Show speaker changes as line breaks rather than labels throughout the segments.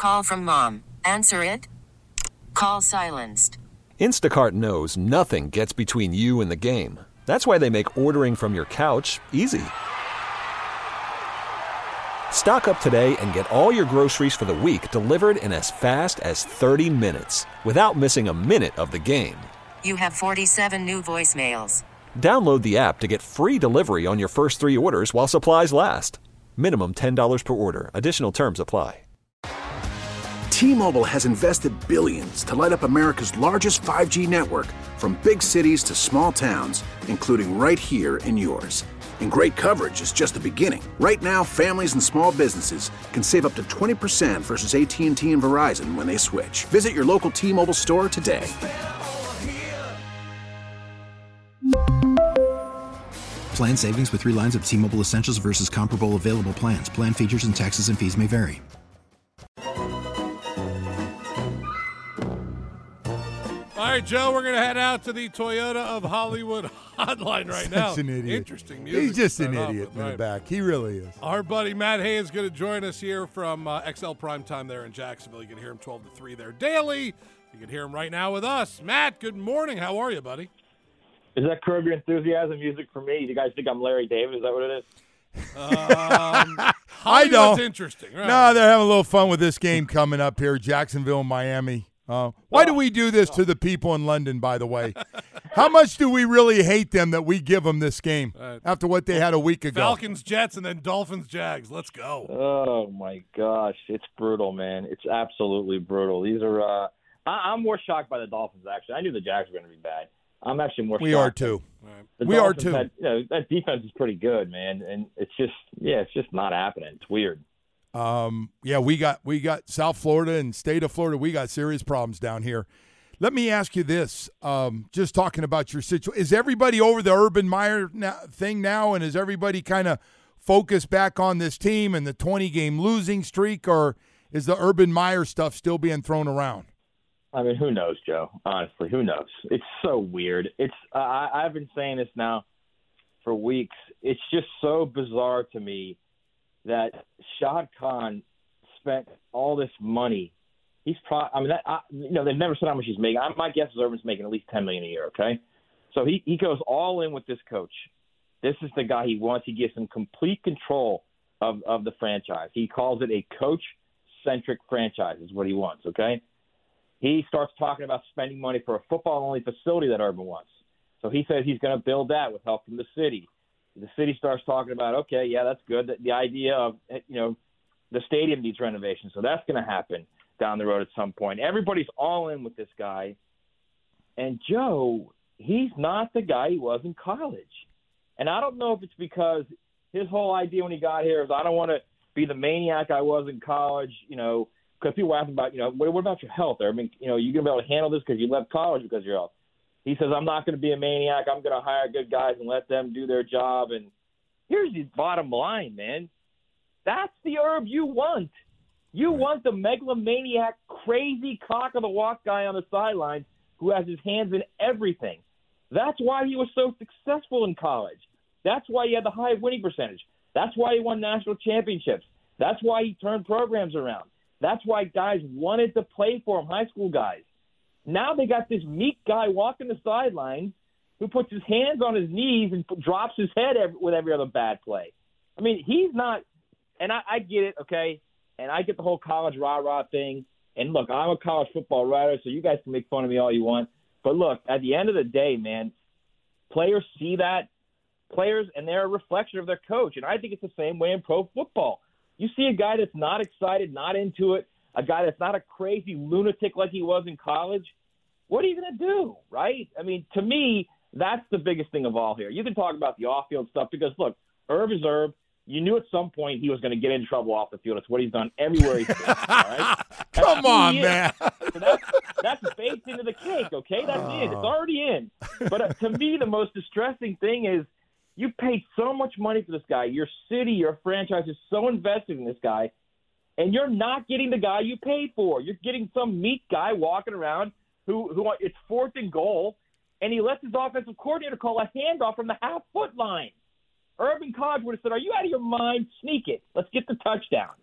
Call from mom. Answer it. Call silenced.
Instacart knows nothing gets between you and the game. That's why they make ordering from your couch easy. Stock up today and get all your groceries for the week delivered in as fast as 30 minutes without missing a minute of the game.
You have 47 new voicemails.
Download the app to get free delivery on your first 3 orders while supplies last. Minimum $10 per order. Additional terms apply.
T-Mobile has invested billions to light up America's largest 5G network, from big cities to small towns, including right here in yours. And great coverage is just the beginning. Right now, families and small businesses can save up to 20% versus AT&T and Verizon when they switch. Visit your local T-Mobile store today.
Plan savings with 3 lines of T-Mobile Essentials versus comparable available plans. Plan features and taxes and fees may vary.
All right, Joe, we're going to head out to the Toyota of Hollywood hotline right now.
Such an idiot.
Interesting music.
He's just an
to start
idiot
off
in
with,
the back. He really is.
Our buddy Matt Hay is going to join us here from XL Primetime there in Jacksonville. You can hear him 12 to 3 there daily. You can hear him right now with us. Matt, good morning. How are you, buddy?
Is that Curb Your Enthusiasm music for me? You guys think I'm Larry David? Is that what it is?
I don't.
Interesting. Right.
No, they're having a little fun with this game coming up here, Jacksonville, Miami. Why do we do this to the people in London, by the way? How much do we really hate them that we give them this game after what they had a week ago?
Falcons, Jets, and then Dolphins, Jags. Let's go.
Oh, my gosh. It's brutal, man. It's absolutely brutal. These are I'm more shocked by the Dolphins, actually. I knew the Jags were going to be bad. I'm actually more shocked.
We are, too.
We are, too. That defense is pretty good, man, and it's just not happening. It's weird.
We got South Florida and state of Florida. We got serious problems down here. Let me ask you this. Just talking about your situation, is everybody over the Urban Meyer thing now, and is everybody kind of focused back on this team and the 20-game losing streak, or is the Urban Meyer stuff still being thrown around?
I mean, who knows, Joe? Honestly, who knows? It's so weird. I've been saying this now for weeks. It's just so bizarre to me that Shad Khan spent all this money. They've never said how much he's making. My guess is Urban's making at least $10 million a year. Okay, so he goes all in with this coach. This is the guy he wants. He gives him complete control of the franchise. He calls it a coach-centric franchise is what he wants. Okay. He starts talking about spending money for a football-only facility that Urban wants. So he says he's going to build that with help from the city. The city starts talking about, okay, yeah, that's good. The idea of, the stadium needs renovation. So that's going to happen down the road at some point. Everybody's all in with this guy. And Joe, he's not the guy he was in college. And I don't know if it's because his whole idea when he got here is I don't want to be the maniac I was in college, because people were asking about, what about your health? I mean, you going to be able to handle this because you left college because of your health? He says, I'm not going to be a maniac. I'm going to hire good guys and let them do their job. And here's the bottom line, man. That's the Herb you want. You want the megalomaniac, crazy cock-of-the-walk guy on the sidelines who has his hands in everything. That's why he was so successful in college. That's why he had the high winning percentage. That's why he won national championships. That's why he turned programs around. That's why guys wanted to play for him, high school guys. Now they got this meek guy walking the sidelines who puts his hands on his knees and drops his head with every other bad play. I mean, he's not – and I get it, okay, and I get the whole college rah-rah thing. And, look, I'm a college football writer, so you guys can make fun of me all you want. But, look, at the end of the day, man, players see that. Players, and they're a reflection of their coach. And I think it's the same way in pro football. You see a guy that's not excited, not into it, a guy that's not a crazy lunatic like he was in college, what are you going to do, right? I mean, to me, that's the biggest thing of all here. You can talk about the off-field stuff because, look, Herb is Herb. You knew at some point he was going to get in trouble off the field. It's what he's done everywhere he's been, all right?
Come on, man.
So that's baked into the cake, okay? That's in. It's already in. But to me, the most distressing thing is you paid so much money for this guy. Your city, your franchise is so invested in this guy, and you're not getting the guy you paid for. You're getting some meek guy walking around who it's 4th and goal, and he lets his offensive coordinator call a handoff from the half-foot line. Urban College would have said, are you out of your mind? Sneak it. Let's get the touchdown.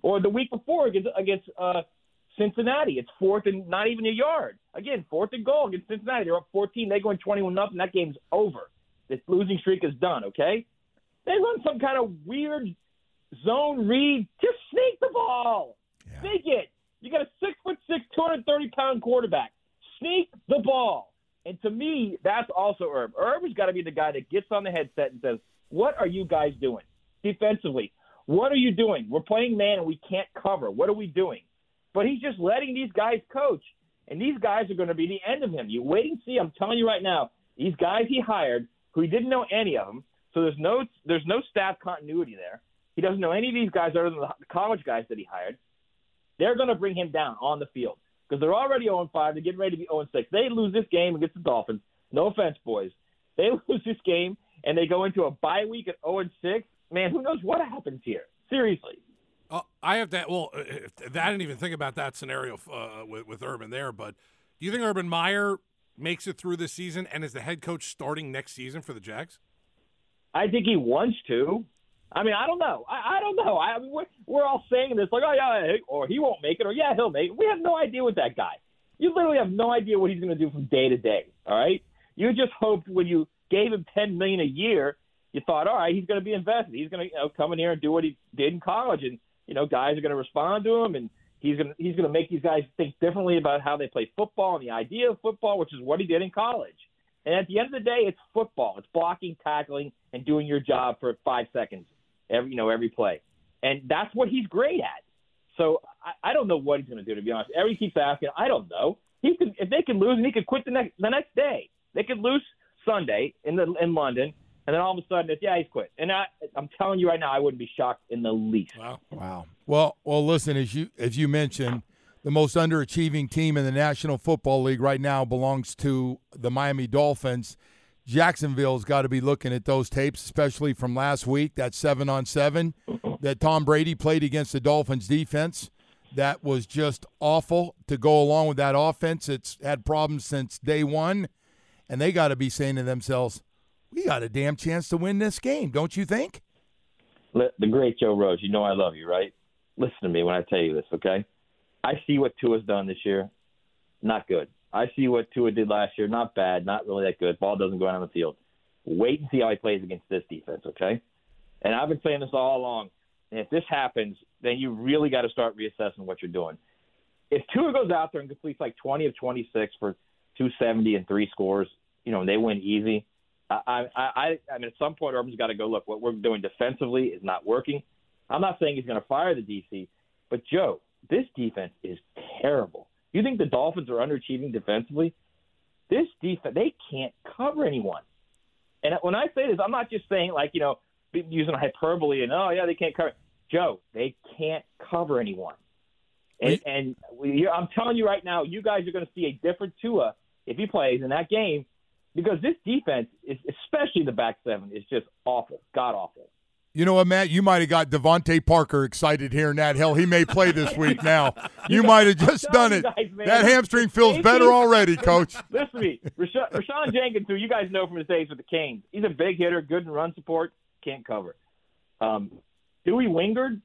Or the week before against Cincinnati, it's 4th and not even a yard. Again, 4th and goal against Cincinnati. They're up 14. They go in 21-0. That game's over. This losing streak is done, okay? They run some kind of weird zone read. Just sneak the ball. Yeah. Sneak it. You got a 6'6", 230-pound quarterback. Sneak the ball. And to me, that's also Herb. Herb has got to be the guy that gets on the headset and says, what are you guys doing defensively? What are you doing? We're playing man and we can't cover. What are we doing? But he's just letting these guys coach. And these guys are going to be the end of him. You wait and see. I'm telling you right now, these guys he hired, who he didn't know any of them, so there's no staff continuity there. He doesn't know any of these guys other than the college guys that he hired. They're going to bring him down on the field because they're already 0-5. They're getting ready to be 0-6. They lose this game against the Dolphins. No offense, boys. They lose this game, and they go into a bye week at 0-6. Man, who knows what happens here? Seriously.
I have that. Well, I didn't even think about that scenario with Urban there. But do you think Urban Meyer makes it through this season and is the head coach starting next season for the Jags?
I think he wants to. I mean, I don't know. I don't know. I mean, we're all saying this like, oh, yeah, or he won't make it, or yeah, he'll make it. We have no idea with that guy. You literally have no idea what he's going to do from day to day, all right? You just hoped when you gave him $10 million a year, you thought, all right, he's going to be invested. He's going to come in here and do what he did in college, and guys are going to respond to him, and he's going to make these guys think differently about how they play football and the idea of football, which is what he did in college. And at the end of the day, it's football. It's blocking, tackling, and doing your job for 5 seconds every play. And that's what he's great at. So I don't know what he's going to do, to be honest. Everybody keeps asking. I don't know. If they can lose, and he could quit the next day. They could lose Sunday in London, and then all of a sudden, he's quit. And I'm telling you right now, I wouldn't be shocked in the least.
Wow. Well, listen, as you mentioned, the most underachieving team in the National Football League right now belongs to the Miami Dolphins. Jacksonville's got to be looking at those tapes, especially from last week, that 7-on-7 that Tom Brady played against the Dolphins defense. That was just awful to go along with that offense. It's had problems since day one, and they got to be saying to themselves, we got a damn chance to win this game, don't you think?
The great Joe Rose, you know I love you, right? Listen to me when I tell you this, okay? I see what Tua's done this year. Not good. I see what Tua did last year. Not bad. Not really that good. Ball doesn't go out on the field. Wait and see how he plays against this defense, okay? And I've been saying this all along. And if this happens, then you really got to start reassessing what you're doing. If Tua goes out there and completes like 20 of 26 for 270 and 3 scores, and they win easy, I mean, at some point, Urban's got to go, look, what we're doing defensively is not working. I'm not saying he's going to fire the DC, but, Joe, this defense is terrible. You think the Dolphins are underachieving defensively? This defense, they can't cover anyone. And when I say this, I'm not just saying using hyperbole and, they can't cover. Joe, they can't cover anyone. And I'm telling you right now, you guys are going to see a different Tua if he plays in that game because this defense, especially the back seven, is just awful, god-awful.
You know what, Matt? You might have got Devontae Parker excited hearing that. Hell, he may play this week now. You might have just done it. Guys, that hamstring feels better already, Coach.
Listen to me. Rashawn Jenkins, who you guys know from his days with the Canes, he's a big hitter, good in run support, can't cover. Dewey Wingard,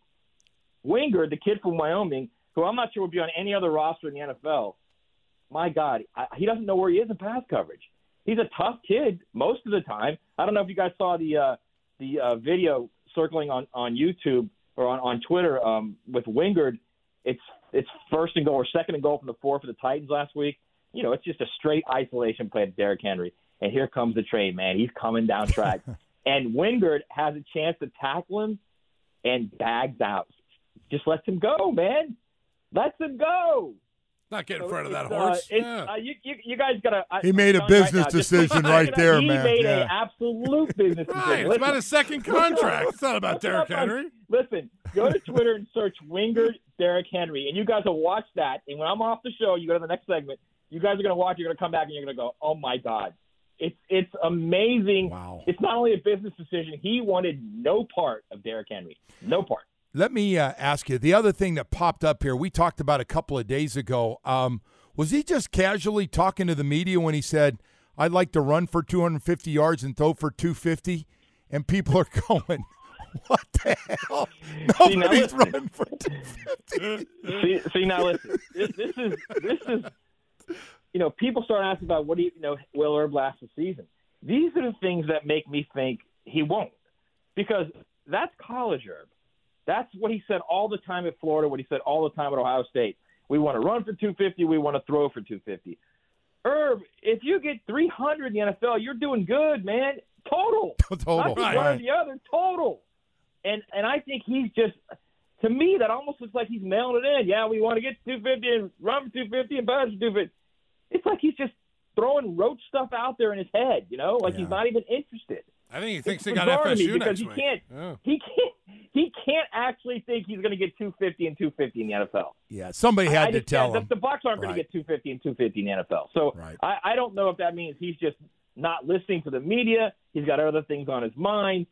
the kid from Wyoming, who I'm not sure would be on any other roster in the NFL, my God, he doesn't know where he is in pass coverage. He's a tough kid most of the time. I don't know if you guys saw the video circling on YouTube or on Twitter with Wingard. It's first and goal or second and goal from the 4 for the Titans last week. It's just a straight isolation play to Derrick Henry. And here comes the train, man. He's coming down track. And Wingard has a chance to tackle him and bags out. Just lets him go, man. Lets him go.
Not get in front of that horse.
You guys got to –
He made a business decision right there, man.
He made an absolute business decision.
Right, it's about a second contract. It's not about Derrick Henry.
Listen, go to Twitter and search Wingard Derrick Henry, and you guys will watch that. And when I'm off the show, you go to the next segment, you guys are going to watch, you're going to come back, and you're going to go, oh, my God. It's amazing.
Wow.
It's not only a business decision. He wanted no part of Derrick Henry. No part.
Let me ask you, the other thing that popped up here, we talked about a couple of days ago, was he just casually talking to the media when he said, I'd like to run for 250 yards and throw for 250? And people are going, What the hell?
See, now
Nobody's
listen.
running for 250.
See now listen. This is people start asking about what do you know will Herb last the season. These are the things that make me think he won't, because that's college Herb. That's what he said all the time at Florida, what he said all the time at Ohio State. We want to run for 250, we want to throw for 250. Herb, if you get 300 in the NFL, you're doing good, man. Total. Not just one or the other, total. And I think he's just, to me, that almost looks like he's mailing it in. Yeah, we want to get 250 and run for 250 and pass for 250. It's like he's just throwing rote stuff out there in his head, like he's not even interested.
I think he thinks they got FSU next week.
He can't actually think he's going to get 250 and 250 in the NFL.
Yeah, somebody had to tell him.
The Bucs aren't going to get 250 and 250 in the NFL. So I don't know if that means he's just not listening to the media. He's got other things on his mind.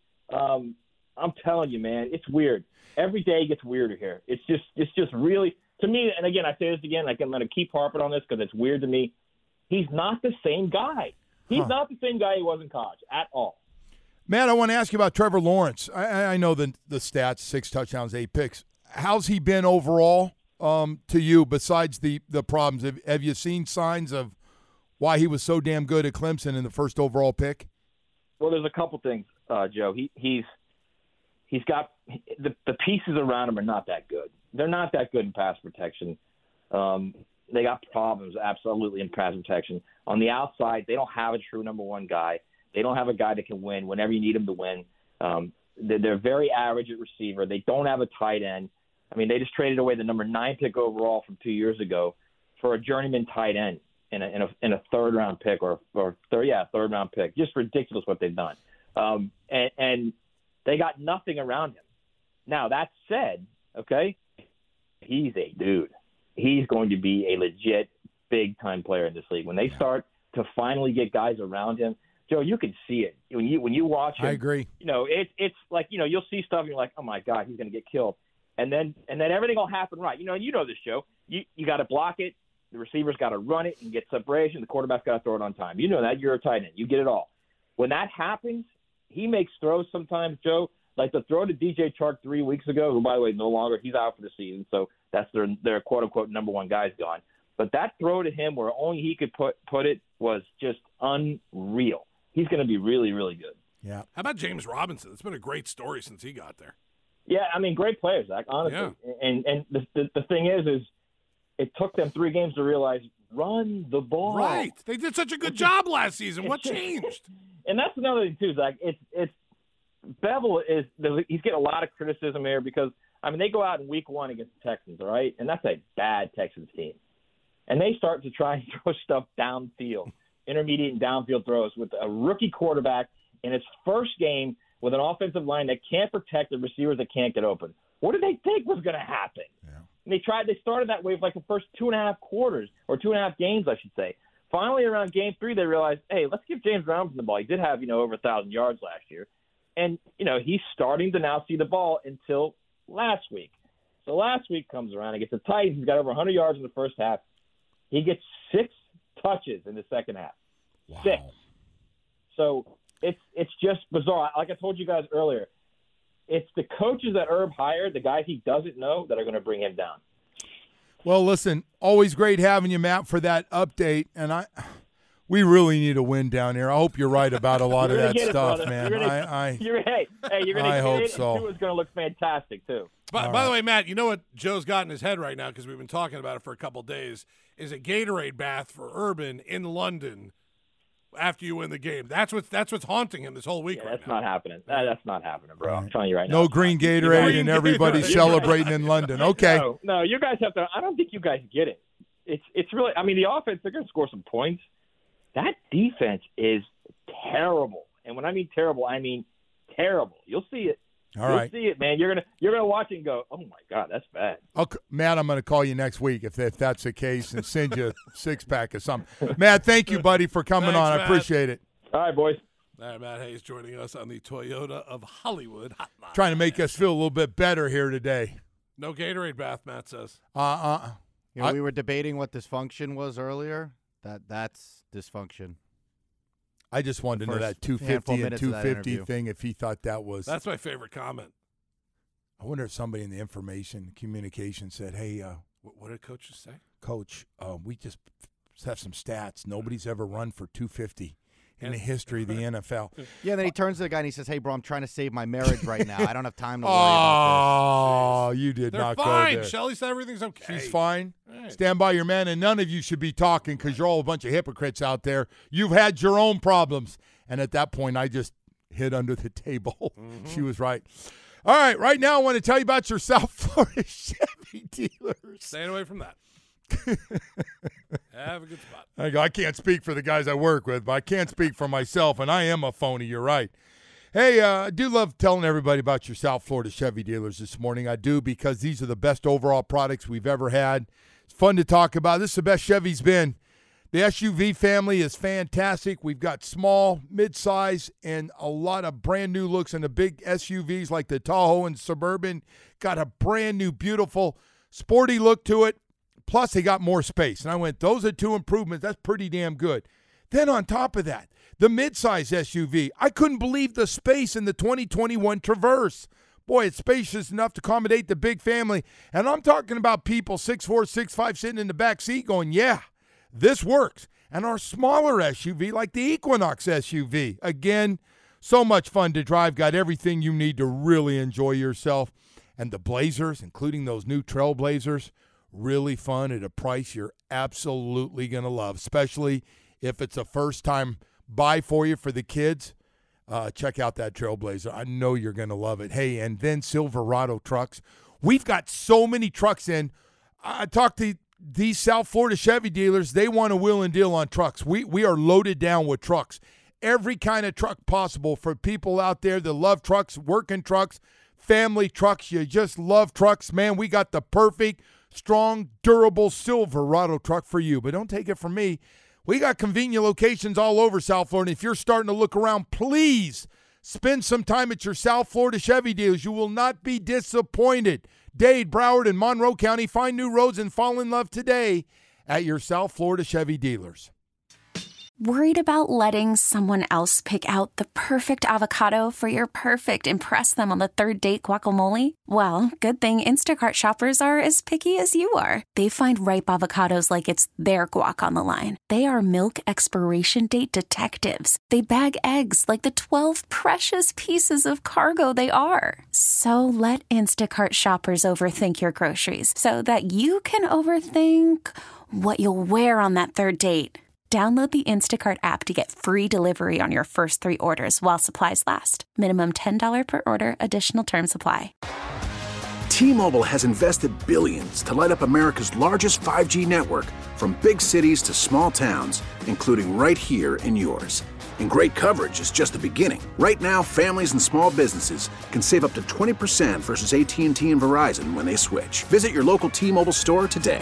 I'm telling you, man, it's weird. Every day gets weirder here. It's just really, to me, and again, I say this again, I'm going to keep harping on this because it's weird to me. He's not the same guy. He's not the same guy he was in college at all.
Matt, I want to ask you about Trevor Lawrence. I know the stats, 6 touchdowns, 8 picks. How's he been overall to you besides the problems? Have you seen signs of why he was so damn good at Clemson in the first overall pick?
Well, there's a couple things, Joe. He's got the pieces around him are not that good. They're not that good in pass protection. They got problems, absolutely, in pass protection. On the outside, they don't have a true number one guy. They don't have a guy that can win whenever you need him to win. They're very average at receiver. They don't have a tight end. I mean, they just traded away the number 9 pick overall from 2 years ago for a journeyman tight end in a third-round pick third-round pick. Just ridiculous what they've done. And they got nothing around him. Now, that said, okay, he's a dude. He's going to be a legit big-time player in this league. When they start to finally get guys around him, Joe, you can see it when you watch him.
I agree.
It's like you'll see stuff and you're like, oh my God, he's going to get killed, and then everything will happen right. You know this, Joe. You got to block it. The receiver's got to run it and get separation. The quarterback's got to throw it on time. You know that. You're a tight end. You get it all. When that happens, he makes throws sometimes, Joe. Like the throw to DJ Chark 3 weeks ago, who by the way no longer, he's out for the season, so that's their quote unquote number one guy's gone. But that throw to him where only he could put it was just unreal. He's going to be really, really good.
Yeah.
How about James Robinson? It's been a great story since he got there.
Yeah, I mean, great players, Zach, honestly. Yeah. And the thing is it took them 3 games to realize run the ball.
Right. They did such a good job last season. What changed?
And that's another thing too, Zach. It's Bevel he's getting a lot of criticism here because they go out in week 1 against the Texans, all right, and that's a bad Texans team, and they start to try and throw stuff downfield. Intermediate and downfield throws with a rookie quarterback in his first game with an offensive line that can't protect the receivers that can't get open. What did they think was going to happen? Yeah. And they started that way for like the first 2.5 quarters or 2.5 games, I should say. Finally, around game 3, they realized, hey, let's give James Robinson the ball. He did have, over 1,000 yards last year. And, he's starting to now see the ball until last week. So last week comes around. He gets the Titans. He's got over 100 yards in the first half. He gets 6 touches in the second half. Wow. 6. So it's just bizarre. Like I told you guys earlier, it's the coaches that Herb hired, the guys he doesn't know, that are going to bring him down.
Well, listen, always great having you, Matt, for that update. And we really need a win down here. I hope you're right about a lot of that stuff, man.
You're going to get it,
so.
And Tua's going to look fantastic, too.
By the way, Matt, you know what Joe's got in his head right now, because we've been talking about it for a couple of days, is a Gatorade bath for Urban in London after you win the game. That's what's haunting him this whole week.
That's not happening. That's not happening, bro. I'm telling you right now.
No green Gatorade and everybody's celebrating in London. Okay.
No, you guys have to. I don't think you guys get it. It's really. The offense, they're going to score some points. That defense is terrible, and when I mean terrible, I mean terrible. You'll see it. You'll see it, man. You're gonna watch it and go, oh my God, that's bad.
Okay, Matt, I'm gonna call you next week if that's the case and send you a 6-pack or something. Matt, thank you, buddy, for coming on.
Matt.
I appreciate it.
All right, boys.
All right, Matt Hayes joining us on the Toyota of Hollywood hotline.
Trying to make us feel a little bit better here today.
No Gatorade bath, Matt says.
We were debating what dysfunction was earlier. That's dysfunction.
I just wanted to know that 250 and 250 thing, if he thought that was.
That's my favorite comment.
I wonder if somebody in the information communication said, hey,
what did coaches say?
Coach, we just have some stats. Nobody's ever run for 250 in the history of the NFL.
Yeah, then he turns to the guy and he says, hey, bro, I'm trying to save my marriage right now. I don't have time to worry about this.
Oh, you did
They're
not
fine.
go there.
Shelly said everything's okay.
She's fine.
Right.
Stand by your man, and none of you should be talking because you're all a bunch of hypocrites out there. You've had your own problems. And at that point, I just hid under the table. Mm-hmm. She was right. All right now I want to tell you about your South Florida Chevy dealers.
Staying away from that. Have a good spot.
I can't speak for the guys I work with, but I can't speak for myself, and I am a phony. You're right. Hey, I do love telling everybody about your South Florida Chevy dealers this morning. I do, because these are the best overall products we've ever had. It's fun to talk about. This is the best Chevy's been. The SUV family is fantastic. We've got small, mid-size, and a lot of brand-new looks in the big SUVs like the Tahoe and Suburban. Got a brand-new, beautiful, sporty look to it. Plus, they got more space. And I went, those are two improvements. That's pretty damn good. Then on top of that, the mid-size SUV. I couldn't believe the space in the 2021 Traverse. Boy, it's spacious enough to accommodate the big family. And I'm talking about people 6'4", 6'5", sitting in the back seat going, yeah, this works. And our smaller SUV, like the Equinox SUV. Again, so much fun to drive. Got everything you need to really enjoy yourself. And the Blazers, including those new Trailblazers, really fun at a price you're absolutely going to love, especially if it's a first-time buy for you for the kids. Check out that Trailblazer. I know you're going to love it. Hey, and then Silverado trucks. We've got so many trucks in. I talked to these South Florida Chevy dealers. They want a wheel and deal on trucks. We are loaded down with trucks. Every kind of truck possible for people out there that love trucks, working trucks, family trucks. You just love trucks. Man, we got the perfect, strong, durable Silverado truck for you. But don't take it from me. We got convenient locations all over South Florida. If you're starting to look around, please spend some time at your South Florida Chevy dealers. You will not be disappointed. Dade, Broward, and Monroe County. Find new roads and fall in love today at your South Florida Chevy dealers.
Worried about letting someone else pick out the perfect avocado for your perfect impress them on the third date guacamole? Well, good thing Instacart shoppers are as picky as you are. They find ripe avocados like it's their guac on the line. They are milk expiration date detectives. They bag eggs like the 12 precious pieces of cargo they are. So let Instacart shoppers overthink your groceries so that you can overthink what you'll wear on that third date. Download the Instacart app to get free delivery on your first 3 orders while supplies last. Minimum $10 per order. Additional terms apply.
T-Mobile has invested billions to light up America's largest 5G network, from big cities to small towns, including right here in yours. And great coverage is just the beginning. Right now, families and small businesses can save up to 20% versus AT&T and Verizon when they switch. Visit your local T-Mobile store today.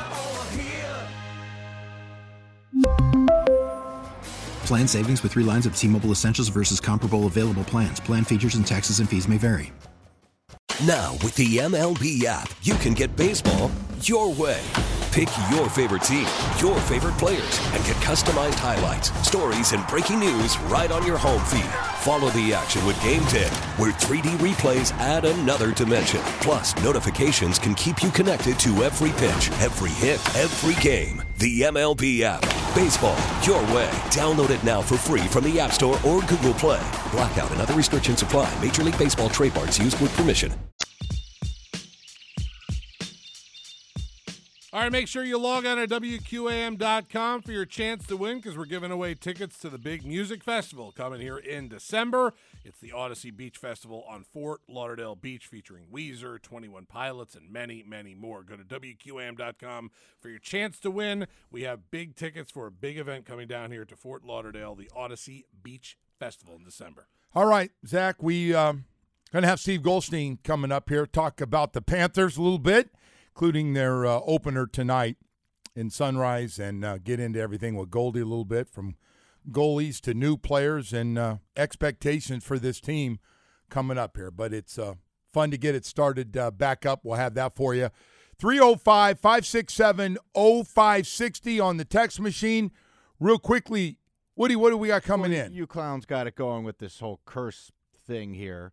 Plan savings with 3 lines of T-Mobile Essentials versus comparable available plans. Plan features and taxes and fees may vary.
Now, with the MLB app, you can get baseball your way. Pick your favorite team, your favorite players, and get customized highlights, stories, and breaking news right on your home feed. Follow the action with Game Day, where 3D replays add another dimension. Plus, notifications can keep you connected to every pitch, every hit, every game. The MLB app. Baseball your way. Download it now for free from the App Store or Google Play. Blackout and other restrictions apply. Major League Baseball trademarks used with permission.
All right, make sure you log on to WQAM.com for your chance to win, because we're giving away tickets to the big music festival coming here in December. It's the Odyssey Beach Festival on Fort Lauderdale Beach, featuring Weezer, 21 Pilots, and many, many more. Go to WQAM.com for your chance to win. We have big tickets for a big event coming down here to Fort Lauderdale, the Odyssey Beach Festival in December.
All right, Zach, we going to have Steve Goldstein coming up here, talk about the Panthers a little bit, including their opener tonight in Sunrise, and get into everything with Goldie a little bit, from goalies to new players and expectations for this team coming up here. But it's fun to get it started back up. We'll have that for you. 305-567-0560 on the text machine. Real quickly, Woody, what do we got coming in?
You clowns got it going with this whole curse thing here.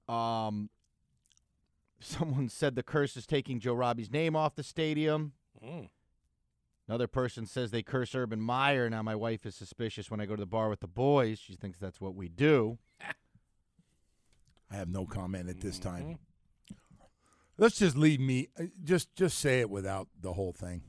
Someone said the curse is taking Joe Robbie's name off the stadium. Another person says they curse Urban Meyer. Now my wife is suspicious when I go to the bar with the boys. She thinks that's what we do.
I have no comment at this time. Let's just leave me. Just say it without the whole thing.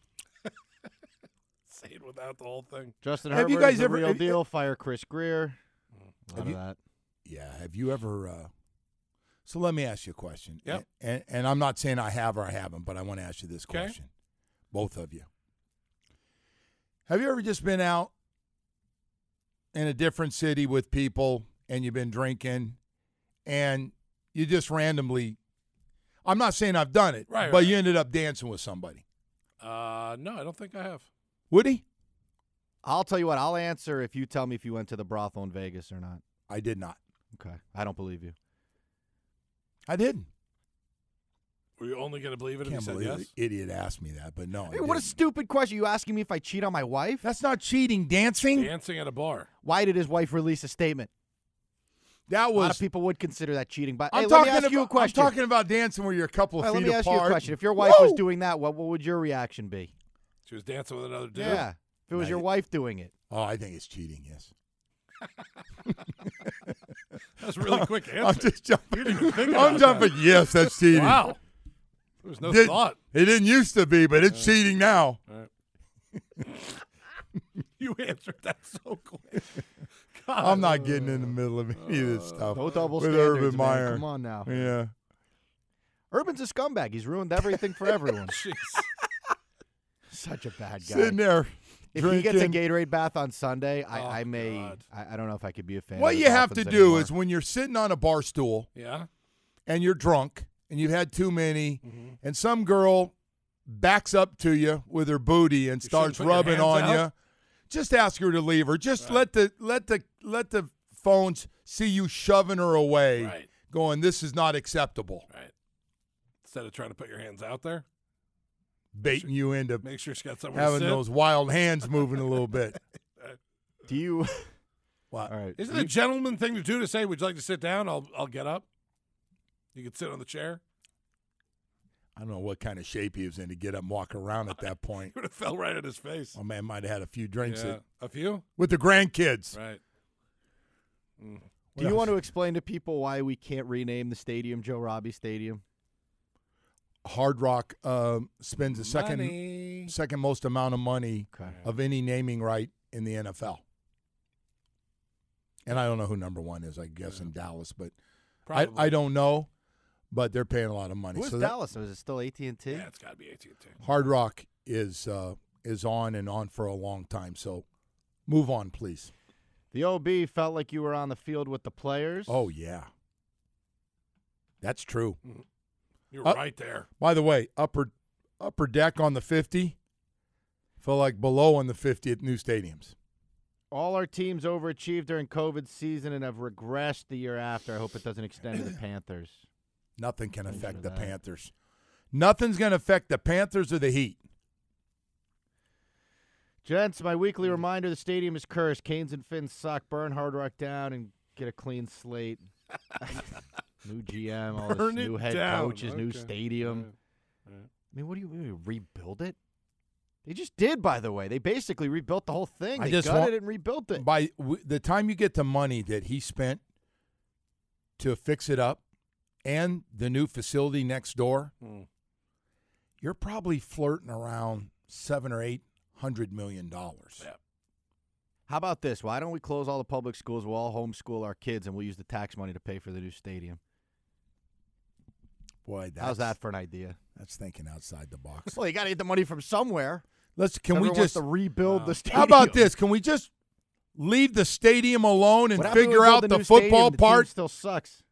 Say it without the whole thing.
Justin
Have
Herbert
you guys
is the
ever-
real deal. Fire Chris Greer. A lot of that.
Yeah. Have you ever? So let me ask you a question.
Yep.
And I'm not saying I have or I haven't, but I want to ask you this
Okay.
question. Both of you. Have you ever just been out in a different city with people and you've been drinking and you just randomly, I'm not saying I've done it,
Right,
but
right.
you ended up dancing with somebody?
No, I don't think I have.
Woody?
I'll tell you what. I'll answer if you tell me if you went to the brothel in Vegas or not.
I did not.
Okay. I don't believe you.
I didn't.
Were you only going to believe it if you
Can't
said
believe
yes?
the idiot asked me that, but no. I
Hey, what a
didn't.
stupid question. You asking me if I cheat on my wife?
That's not cheating. Dancing?
Dancing at a bar.
Why did his wife release a statement?
That
A lot of
was.
people would consider that cheating. But
I'm
hey,
talking
let me ask you a
about. I'm
question.
talking about dancing where you're a couple of
All right,
feet
let me ask
apart.
you a question. If your wife was
Whoa!
doing that, what would your reaction be?
She was dancing with another dude.
Yeah. If it was your wife doing it.
Oh, I think it's cheating. Yes.
That's a really quick answer.
I'm just jumping.
You didn't even think
I'm
about
jumping.
that.
Yes, that's cheating.
Wow. There was no
Did-
thought.
It didn't used to be, but it's cheating now.
All right. You answered that so quick. God.
I'm not getting in the middle of any of this stuff.
No double
with
standards,
Urban
man.
Meyer.
Come on now.
Yeah.
Urban's a scumbag. He's ruined everything for everyone.
Jeez.
Such a bad guy.
Sitting there.
If he gets a
drinking.
Gatorade bath on Sunday,
Oh,
I may.
God.
I don't know if I could be a fan.
What
of the
you have to
Dolphins
do
anymore.
is when you're sitting on a bar stool
Yeah.
and you're drunk and you've had too many,
Mm-hmm.
and some girl backs up to you with her booty and starts
shouldn't put your
rubbing
hands
on
out?
you, just ask her to leave her. Just let the phones see you shoving her away,
Right.
going, "This is not acceptable,"
Right. Instead of trying to put your hands out there,
baiting you into
make sure she's got somewhere to
having
sit.
those wild hands moving a little bit.
Do you?
What?
All right.
Isn't it a gentleman thing to do to say, "Would you like to sit down? I'll get up." You could sit on the chair.
I don't know what kind of shape he was in to get up and walk around at that point.
It would have fell right at his face.
Oh man, might have had a few drinks
Yeah. A few.
with the grandkids.
Right.
Do you want to explain to people why we can't rename the stadium Joe Robbie Stadium?
Hard Rock spends the
Money.
second most amount of money
Okay.
of any naming right in the NFL. And I don't know who number one is, I guess, in Dallas, but
Probably.
I don't know, but they're paying a lot of money.
Who's
So that
Dallas? Is it still AT&T?
Yeah, it's got to be AT&T.
Hard Rock is on and on for a long time. So move on, please.
The OB felt like you were on the field with the players.
Oh, yeah. That's true.
You're
Uh,
right there.
By the way, upper deck on the 50 felt like below on the 50 at new stadiums.
All our teams overachieved during COVID season and have regressed the year after. I hope it doesn't extend to the Panthers.
Nothing can
Thanks
affect
for
the
that.
Panthers. Nothing's going to affect the Panthers or the Heat.
Gents, my weekly reminder, the stadium is cursed. Canes and Finns suck. Burn Hard Rock down and get a clean slate. New GM, all
Burn
this
it
new head
down.
coaches, new
Okay.
stadium.
Yeah.
I mean, what do you mean, rebuild it? They just did, by the way. They basically rebuilt the whole thing.
I
They
just
gutted
want-
it and rebuilt it.
By the time you get the money that he spent to fix it up and the new facility next door, you're probably flirting around $700 or $800 million.
Yeah.
How about this? Why don't we close all the public schools? We'll all homeschool our kids, and we'll use the tax money to pay for the new stadium.
Boy,
How's that for an idea?
That's thinking outside the box.
Well, you got to get the money from somewhere.
Can we
Everyone wants
just
to rebuild the stadium?
How about this? Can we just leave the stadium alone and
What happened when we
figure
build
out
the
the
new
football
stadium? The team
part?
still sucks.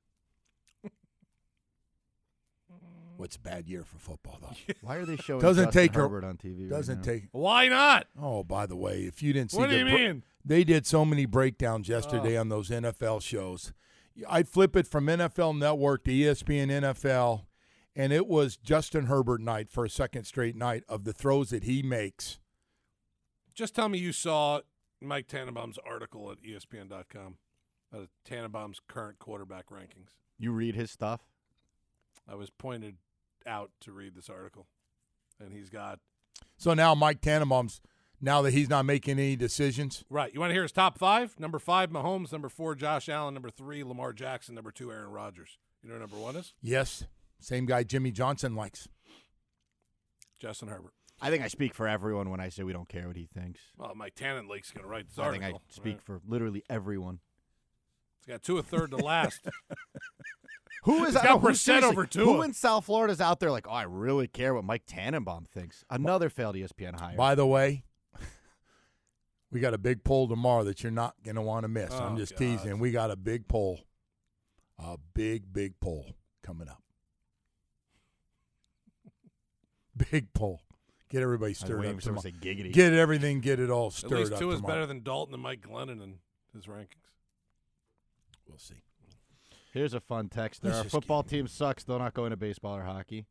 What's a bad year for football, though?
Why are they showing
Doesn't
Justin
take
Herbert on TV?
Doesn't
right now?
take.
Why not?
Oh, by the way, if you didn't see
What do you
the
mean?
they did so many breakdowns yesterday on those NFL shows. I'd flip it from NFL Network to ESPN NFL, and it was Justin Herbert night for a second straight night of the throws that he makes.
Just tell me you saw Mike Tannenbaum's article at ESPN.com. Tannenbaum's current quarterback rankings.
You read his stuff?
I was pointed out to read this article, and he's got.
So now Mike Tannenbaum's, now that he's not making any decisions.
Right. You want to hear his top 5? Number 5, Mahomes. Number 4, Josh Allen. Number 3, Lamar Jackson. Number 2, Aaron Rodgers. You know who number 1 is?
Yes. Same guy Jimmy Johnson likes.
Justin Herbert.
I think I speak for everyone when I say we don't care what he thinks.
Well, Mike Tannenlake's going to write this
I
article.
think I speak for literally everyone.
He's got 2 1/3 to last.
Who is
He's got Brissett over Tua.
Who in South Florida is out there like, oh, I really care what Mike Tannenbaum thinks? Another failed ESPN hire.
By the way, we got a big poll tomorrow that you're not going to want to miss. I'm just teasing. We got a big poll. A big, big poll coming up. Big poll. Get everybody stirred up tomorrow.
Say giggity.
Get everything, get it all stirred up.
At least Tua is
tomorrow.
better than Dalton and Mike Glennon in his rankings.
We'll see.
Here's a fun text. Our football team sucks, though not going to baseball or hockey.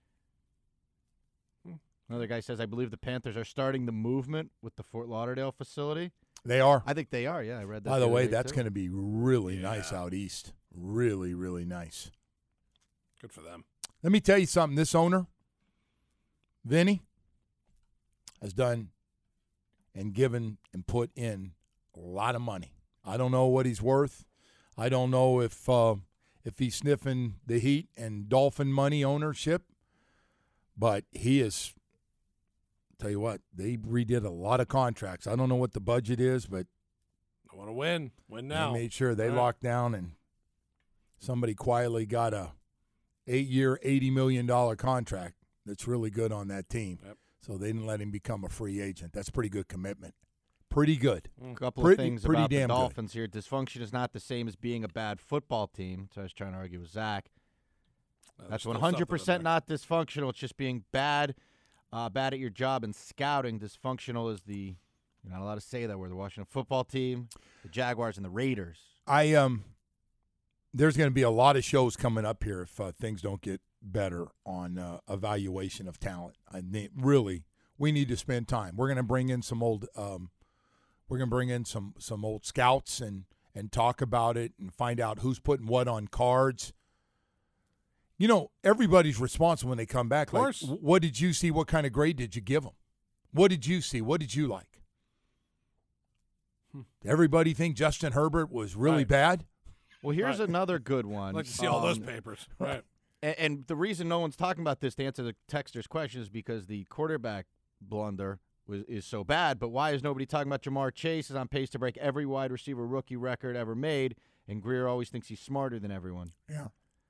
Another guy says, I believe the Panthers are starting the movement with the Fort Lauderdale facility.
They are.
I think they are, yeah. I read that.
By the way, that's going to be really nice out east. Really, really nice.
Good for them.
Let me tell you something. This owner, Vinny, has done and given and put in a lot of money. I don't know what he's worth. I don't know if he's sniffing the heat and Dolphin money ownership, but he is. Tell you what, they redid a lot of contracts. I don't know what the budget is, but
I want to win. Win now.
They made sure they locked down, and somebody quietly got a 8-year, $80 million contract that's really good on that team.
Yep.
So they didn't let him become a free agent. That's pretty good commitment. Pretty good.
A couple of things about the Dolphins here. Dysfunction is not the same as being a bad football team. So I was trying to argue with Zach. That's 100% not dysfunctional. It's just being bad at your job and scouting. Dysfunctional is you're not allowed to say that. We're the Washington football team, the Jaguars, and the Raiders.
There's going to be a lot of shows coming up here if things don't get better on evaluation of talent. We need to spend time. We're going to bring in some old. We're going to bring in some old scouts and talk about it and find out who's putting what on cards. You know, everybody's responsible when they come back.
Of course.
Like, what did you see? What kind of grade did you give them? What did you see? What did you like? Everybody think Justin Herbert was really bad?
Well, here's another good one.
I'd like to see all those papers. Right.
And the reason no one's talking about this to answer the texter's question is because the quarterback blunder is so bad. But why is nobody talking about Jamar Chase is on pace to break every wide receiver rookie record ever made, and Greer always thinks he's smarter than everyone.
Yeah.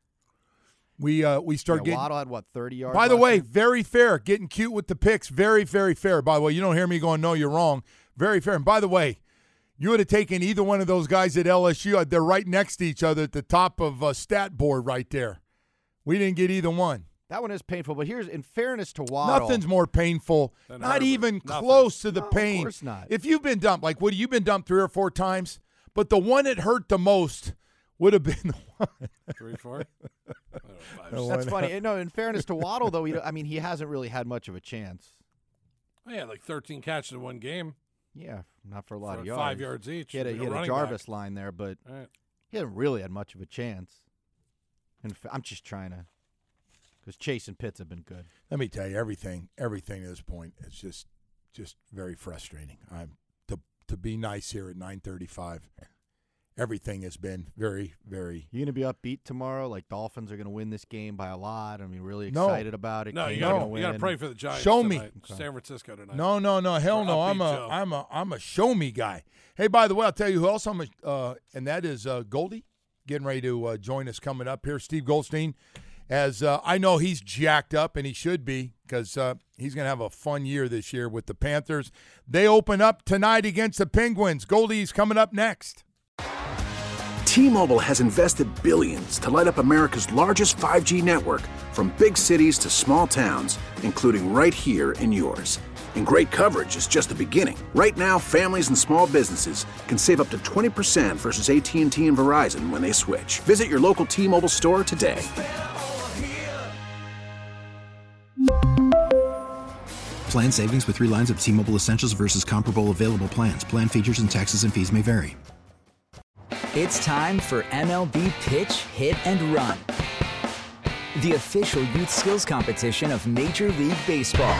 We start getting.
Waddle had 30 yards.
By the way, very fair. Getting cute with the picks. Very, very fair. By the way, you don't hear me going, no, you're wrong. Very fair. And by the way, you would have taken either one of those guys at LSU. They're right next to each other at the top of stat board right there. We didn't get either one.
That one is painful, but here's, in fairness to Waddle.
Nothing's more painful. Not
Herbert.
even close to the pain.
Of course not.
If you've been dumped, like Woody, you've been dumped 3 or 4 times, but the one that hurt the most would have been the one.
3, 4?
That's funny. No, in fairness to Waddle, though, he hasn't really had much of a chance.
Oh, yeah, like 13 catches in one game.
Yeah, not for a lot of yards.
5 yards each.
He had a Jarvis line there, but he hasn't really had much of a chance. And I'm just trying to, because Chase and Pitts have been good.
Let me tell you, everything at this point is just very frustrating. To be nice here at 9:35. Everything has been very, very.
You going to be upbeat tomorrow? Like Dolphins are going to win this game by a lot? I mean, really excited about it.
No, you got to pray for the Giants.
Show me.
Okay. San Francisco tonight.
No, hell no. I'm a show me guy. Hey, by the way, I'll tell you who else and that is Goldie, getting ready to join us coming up here. Steve Goldstein, as I know he's jacked up and he should be because he's going to have a fun year this year with the Panthers. They open up tonight against the Penguins. Goldie's coming up next.
T-Mobile has invested billions to light up America's largest 5G network, from big cities to small towns, including right here in yours. And great coverage is just the beginning. Right now, families and small businesses can save up to 20% versus AT&T and Verizon when they switch. Visit your local T-Mobile store today.
Plan savings with 3 lines of T-Mobile Essentials versus comparable available plans. Plan features and taxes and fees may vary.
It's time for MLB Pitch, Hit, and Run, the official youth skills competition of Major League Baseball.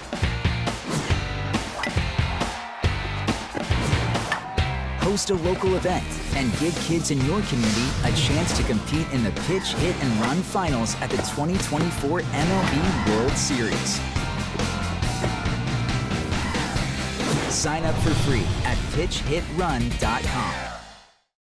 Host a local event and give kids in your community a chance to compete in the Pitch, Hit, and Run finals at the 2024 MLB World Series. Sign up for free at pitchhitrun.com.